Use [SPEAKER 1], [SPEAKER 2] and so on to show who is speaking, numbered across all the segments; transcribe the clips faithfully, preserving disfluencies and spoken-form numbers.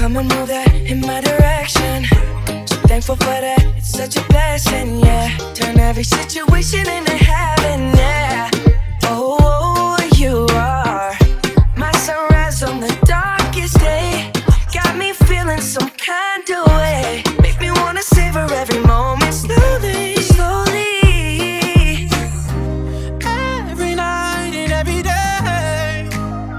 [SPEAKER 1] come and move that in my direction. So thankful for that, it's such a blessing, yeah. Turn every situation into heaven, yeah. Oh, oh, you are my sunrise on the darkest day. Got me feeling some kind of way. Make me wanna savor every moment slowly, slowly.
[SPEAKER 2] Every night and every day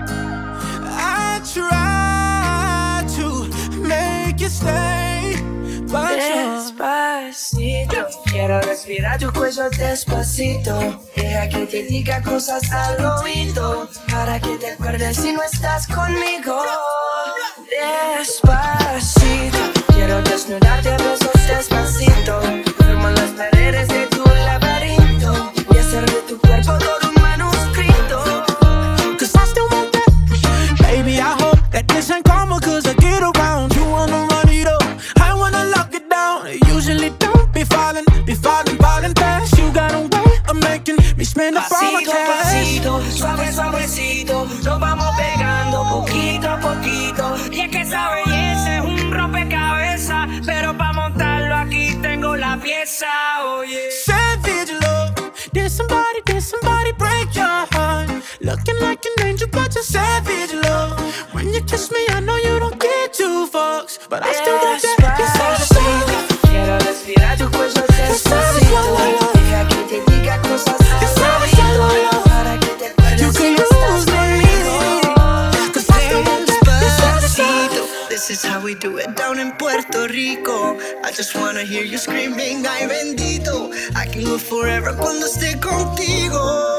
[SPEAKER 2] I try to make you stay, but
[SPEAKER 1] despacito, quiero respirar tu cuello despacito. Deja que te diga cosas al oído, para que te acuerdes si no estás conmigo. Despacito, quiero desnudarte a besos despacito. Firma las paredes de tu laberinto y hacer de tu cuerpo todo un manuscrito.
[SPEAKER 2] cause I still want that. Baby, I hope that this ain't karma, cause I get around. You wanna run it up, I wanna lock it down. I usually don't be falling, be falling, falling fast. You got a way of making me spend up all my
[SPEAKER 1] Pasito,
[SPEAKER 2] cash.
[SPEAKER 1] pasito, suave, suavecito, nos vamos pegando poquito a poquito.
[SPEAKER 3] Y es que esa belleza es un rompecabezas, pero pa' montarlo aquí tengo la pieza, oye.
[SPEAKER 2] Savage love, did somebody, did somebody break your heart? Looking like an angel, but you're savage love. When you kiss me, I know you don't get two fucks, but I still want that.
[SPEAKER 1] Despacito, quiero respirar tu cuello despacito. Deja que te diga cosas al oído, para que te acuerdes si no estás conmigo.
[SPEAKER 2] Cause I still want that.
[SPEAKER 4] Despacito, this is how we do it down in Puerto Rico. I just wanna hear you screaming, ay bendito. I can live forever cuando esté contigo.